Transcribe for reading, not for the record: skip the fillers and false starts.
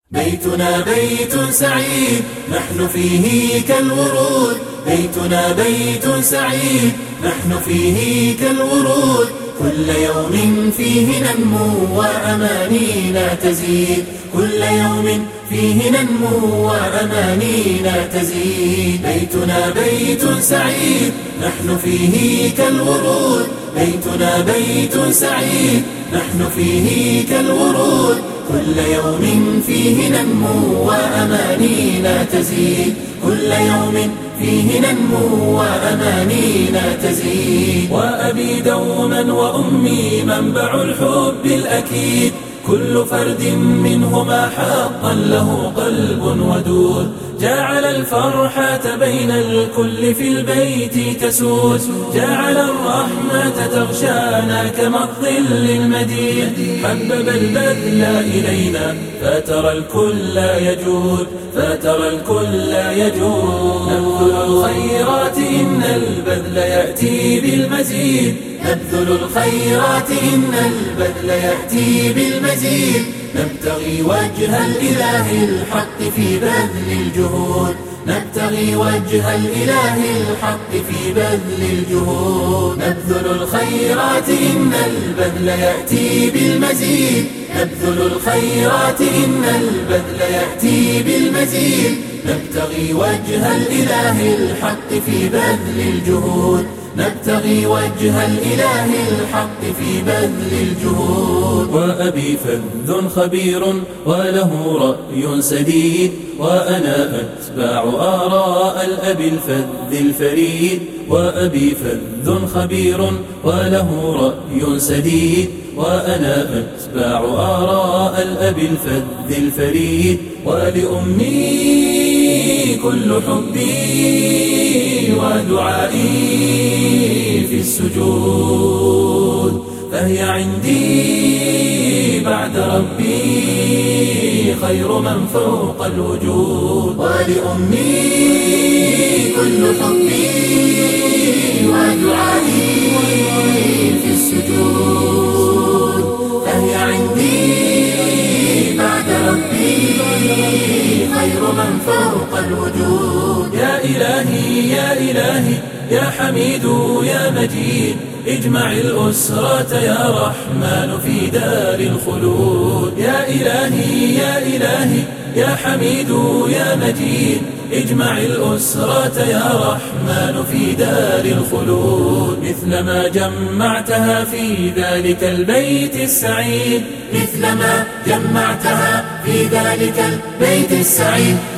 بيتنا بيت سعيد نحن فيه كالورود، بيتنا بيت سعيد نحن فيه كالورود، كل يوم فيه ننمو وأمانينا تزيد، كل يوم فيه ننمو وأمانينا تزيد. بيتنا بيت سعيد نحن فيه كالورود، بيتنا بيت سعيد نحن فيه كالورود، كل يوم فيه ننمو وأمانينا تزيد، كل يوم فيه ننمو وأمانينا تزيد. وأبي دوما وأمي منبع الحب الأكيد، كل فرد منهما حقا له قلب ودود، جعل الفرحة بين الكل في البيت تسود، جعل الرحمة تغشانا كما الظل المديد، حبب البذل إلينا فترى الكل يجود، فترى الكل يجود. نبذل الخيرات إن البذل يأتي بالمزيد، نبذل الخيرات إن البذل يأتي بالمزيد، نبتغي وجه الإله الحق في بذل الجهود، نبتغي وجه الإله الحق في بذل الجهود. نبذل الخيرات إن البذل يأتي بالمزيد، نبذل الخيرات إن البذل يأتي بالمزيد، نبتغي وجه الإله الحق في بذل الجهود، نبتغي وجه الإله الحق في بذل الجهود. وأبي فذ خبير وله رأي سديد، وأنا أتباع آراء الأب الفذ الفريد، وأبي فذ خبير وله رأي سديد، وأنا أتباع آراء الأب الفذ الفريد. ولأمي كل حبي ودعائي في السجود، فهي عندي بعد ربي خير من فوق الوجود. ولأمي كل حبي ودعائي في السجود، فهي عندي بعد ربي خير من فوق الوجود. يا إلهي يا إلهي يا حميد يا مجيد، اجمع الأسرة يا رحمن في دار الخلود. يا إلهي يا إلهي يا حميد يا مجيد، اجمع الأسرة يا رحمن في دار الخلود. مثلما جمعتها في ذلك البيت السعيد، مثلما جمعتها في ذلك البيت السعيد.